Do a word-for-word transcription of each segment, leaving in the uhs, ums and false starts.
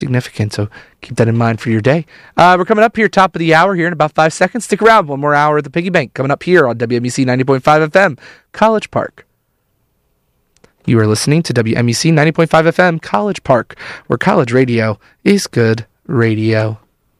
significant, so keep that in mind for your day. Uh, we're coming up here, top of the hour here in about five seconds. Stick around, one more hour at the Piggy Bank coming up here on W M E C ninety point five F M, College Park. You are listening to W M E C ninety point five F M, College Park, where college radio is good radio.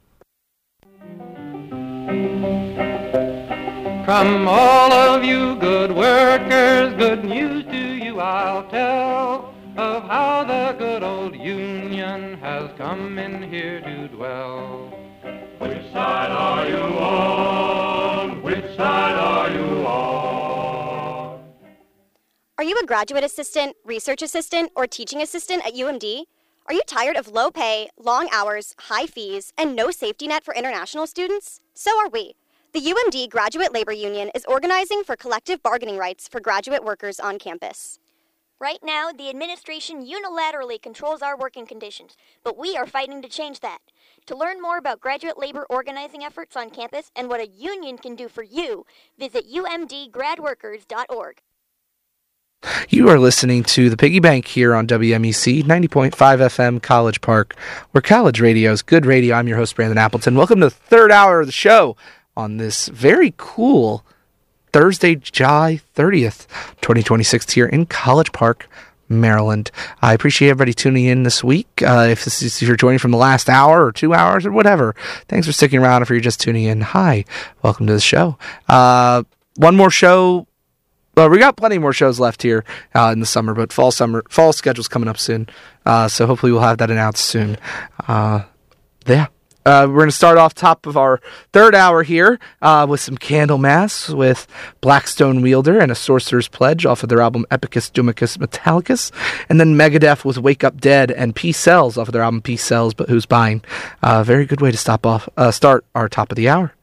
From all of you good workers, good news to you I'll tell, of how the good old Union has come in here to dwell. Which side are you on? Which side are you on? Are you a graduate assistant, research assistant, or teaching assistant at U M D? Are you tired of low pay, long hours, high fees, and no safety net for international students? So are we. The U M D Graduate Labor Union is organizing for collective bargaining rights for graduate workers on campus. Right now, the administration unilaterally controls our working conditions, but we are fighting to change that. To learn more about graduate labor organizing efforts on campus and what a union can do for you, visit u m d grad workers dot org. You are listening to the Piggy Bank here on W M E C ninety point five F M, College Park, where college radio is good radio. I'm your host, Brandon Appleton. Welcome to the third hour of the show on this very cool Thursday, July thirtieth, twenty twenty-six here in College Park, Maryland. I appreciate everybody tuning in this week. Uh, if, this is, if you're joining from the last hour or two hours or whatever, thanks for sticking around. If you're just tuning in, hi, welcome to the show. Uh, one more show. Well, we got plenty more shows left here uh, in the summer, but fall summer fall schedule's coming up soon, uh, so hopefully we'll have that announced soon. Uh, yeah. Uh, we're going to start off top of our third hour here uh, with some Candlemass with Blackstone Wielder and A Sorcerer's Pledge off of their album Epicus Dumicus Metallicus. And then Megadeth with Wake Up Dead and Peace Sells off of their album Peace Sells, But Who's Buying? Uh, very good way to stop off, uh, start our top of the hour.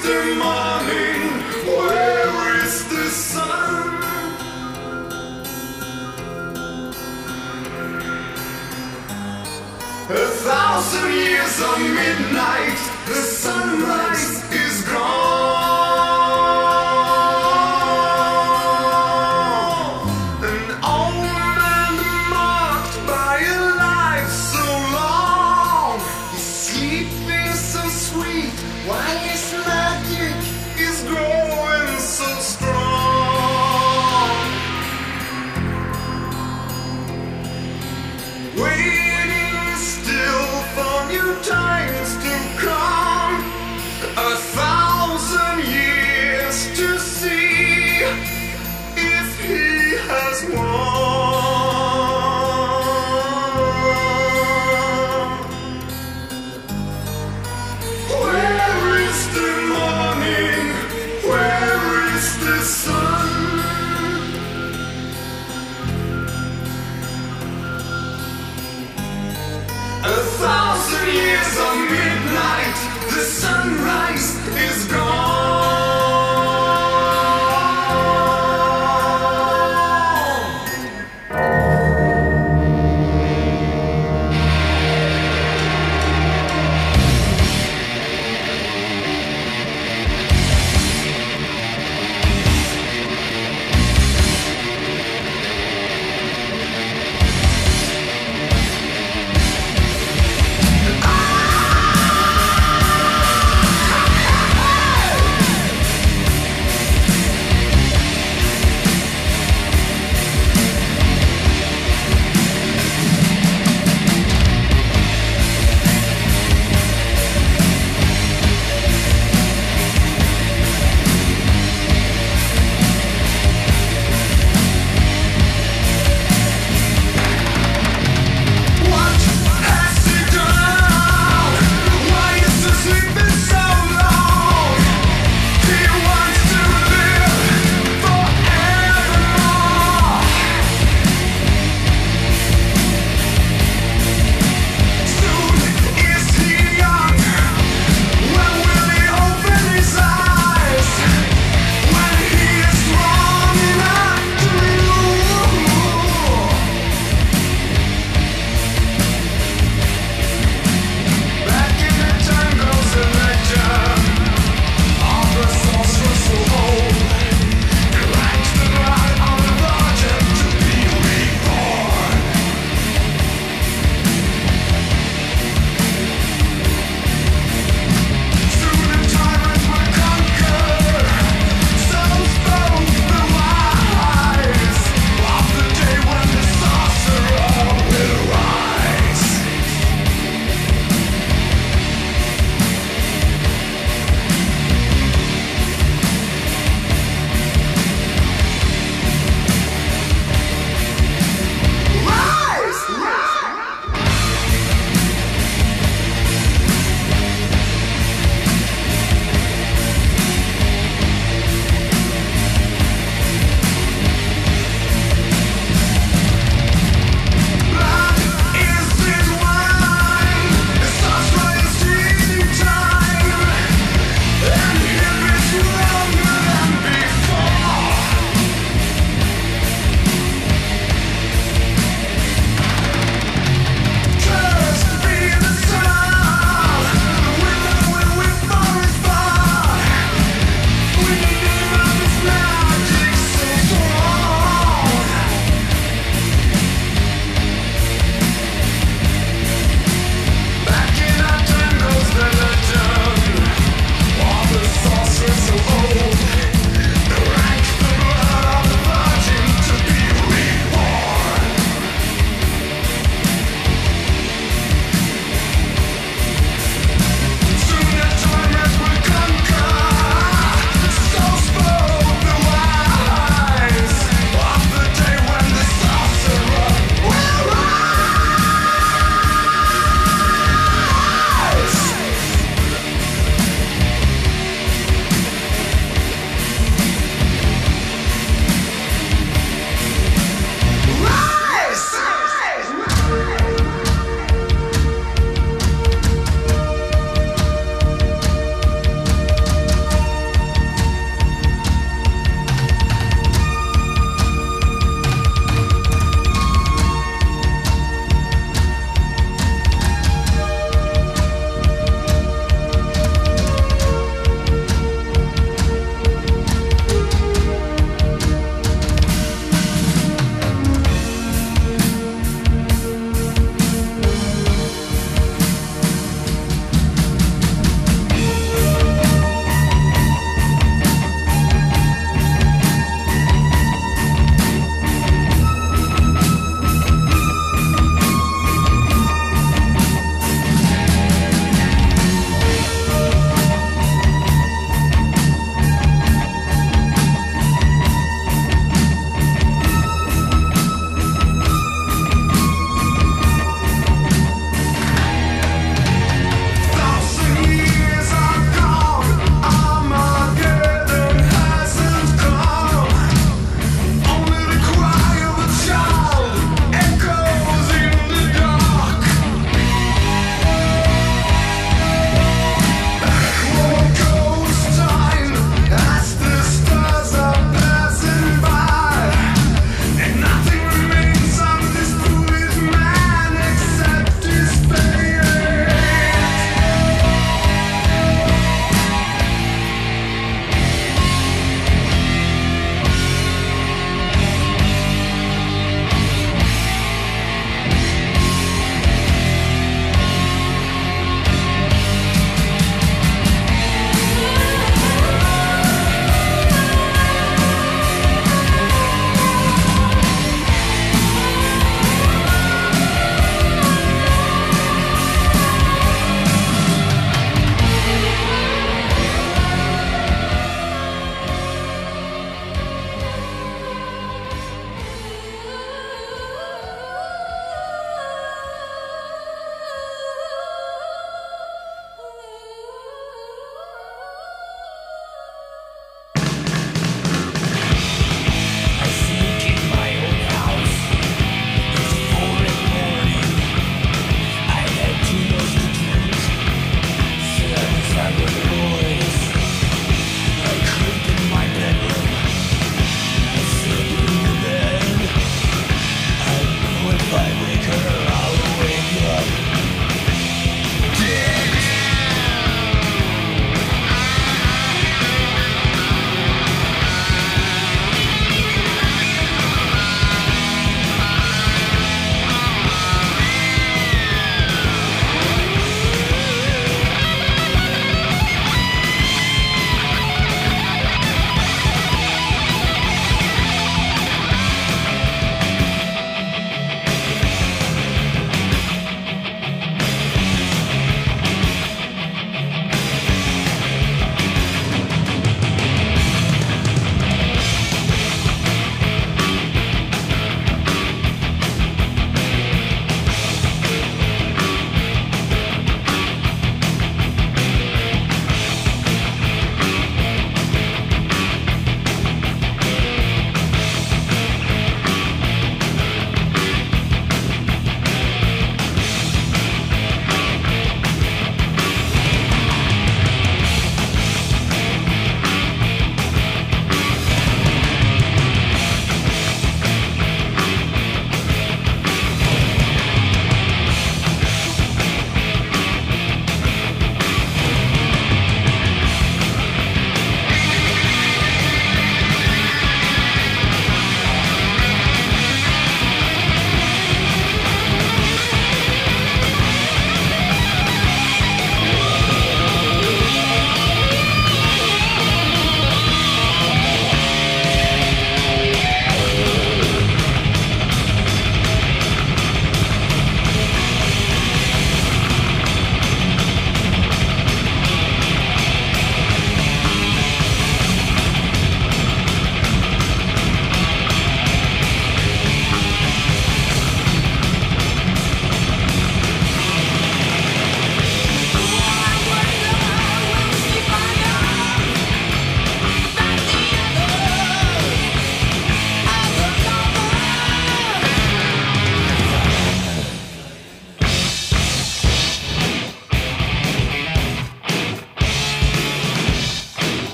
wasted morning, where is the sun? A thousand years of midnight, the sunrise is gone. An old man marked by a life so long, he's sleeping so sweet while his magic is growing so strong. Waiting still for new times to come.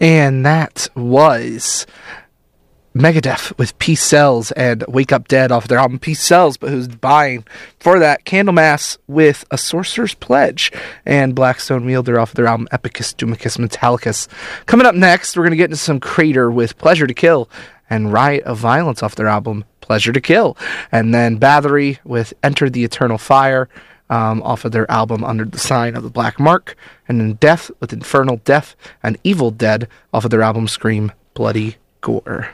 And that was Megadeth with Peace Sells and Wake Up Dead off of their album Peace Sells, but who's buying for that Candlemass with A Sorcerer's Pledge and Blackstone Wielder off of their album Epicus Dumicus Metallicus. Coming up next, we're going to get into some Crater with Pleasure to Kill and Riot of Violence off their album Pleasure to Kill. And then Bathory with Enter the Eternal Fire um, off of their album Under the Sign of the Black Mark. And then Death with Infernal Death and Evil Dead off of their album Scream Bloody Gore.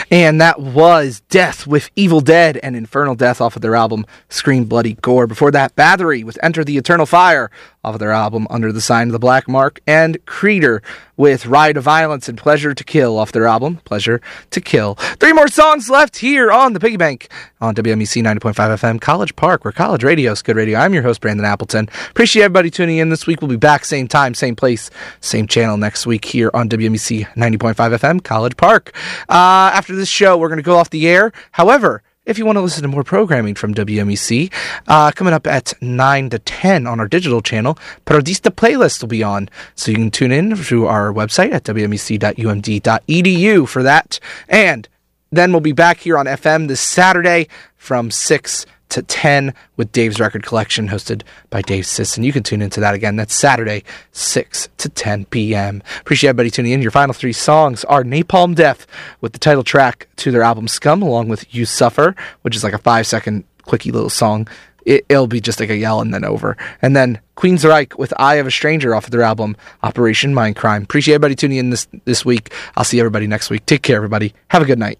And that was Death with Evil Dead and Infernal Death off of their album Scream Bloody Gore. Before that, Bathory with Enter the Eternal Fire off of their album Under the Sign of the Black Mark. And Creeder with Ride of Violence and Pleasure to Kill off their album Pleasure to Kill. Three more songs left here on the Piggy Bank on W M E C ninety point five F M, College Park, where college radio is good radio. I'm your host, Brandon Appleton. Appreciate everybody tuning in this week. We'll be back same time, same place, same channel next week here on W M E C ninety point five F M, College Park. Uh, after this show, we're going to go off the air. However, if you want to listen to more programming from W M E C, uh, coming up at nine to ten on our digital channel, Parodista Playlist will be on. So you can tune in through our website at w m e c dot u m d dot e d u for that. And then we'll be back here on F M this Saturday from six to ten with Dave's Record Collection, hosted by Dave Sisson. You can tune into that again. That's Saturday, six to ten p.m. Appreciate everybody tuning in. Your final three songs are Napalm Death with the title track to their album Scum, along with You Suffer, which is like a five-second quickie little song. It, it'll be just like a yell and then over. And then Queensryche with Eye of a Stranger off of their album Operation Mindcrime. Appreciate everybody tuning in this, this week. I'll see everybody next week. Take care, everybody. Have a good night.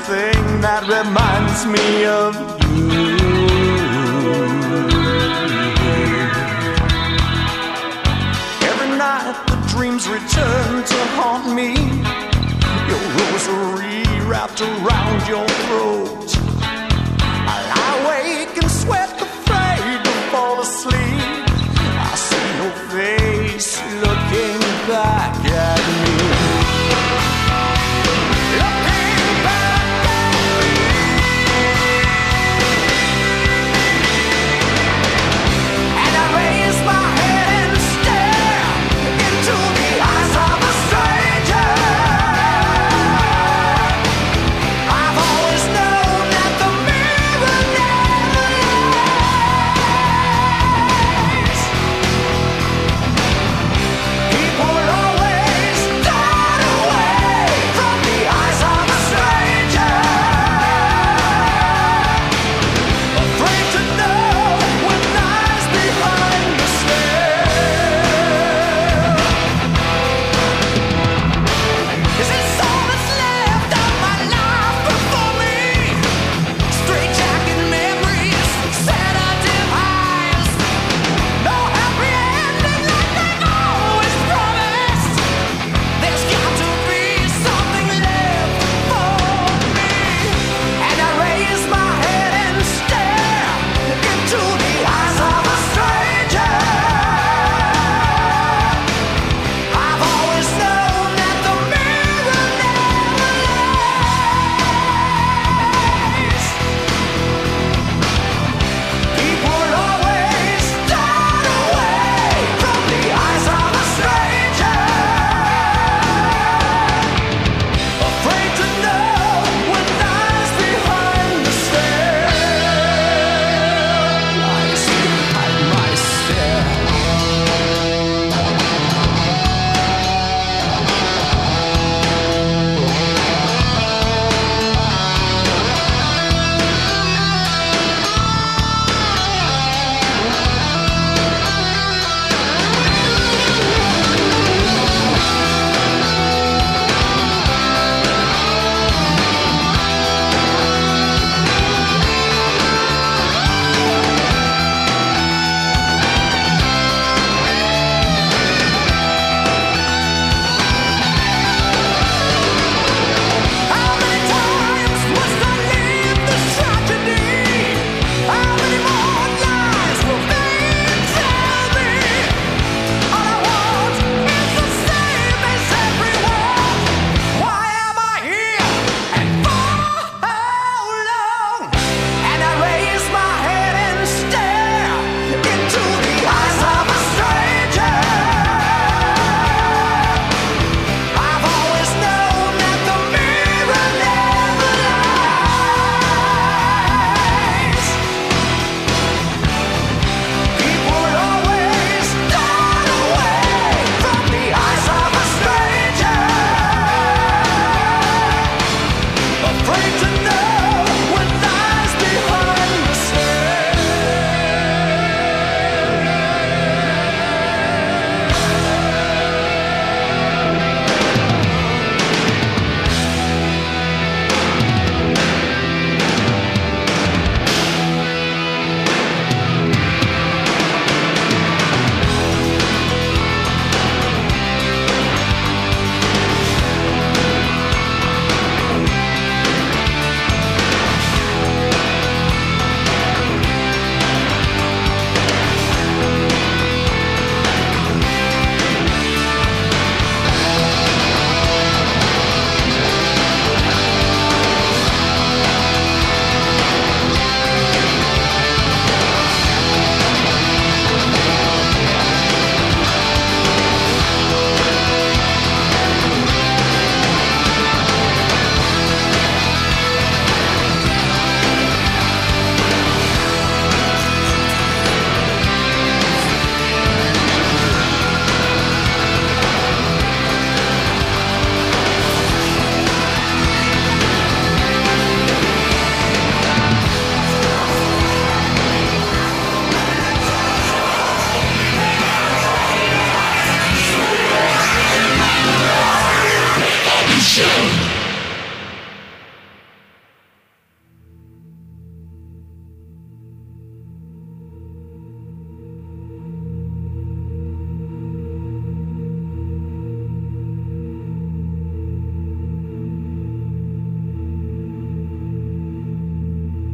everything that reminds me of you. Every night the dreams return to haunt me. Your rosary wrapped around your throat. I lie awake and sweat, afraid to fall asleep. I see your face looking back at me. Looking back at me.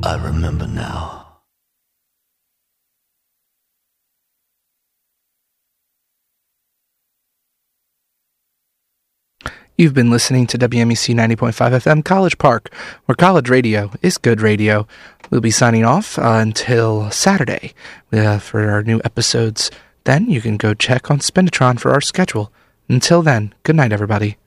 I remember now. You've been listening to W M E C ninety point five F M College Park, where college radio is good radio. We'll be signing off uh, until Saturday uh, for our new episodes. Then you can go check on Spinatron for our schedule. Until then, good night, everybody.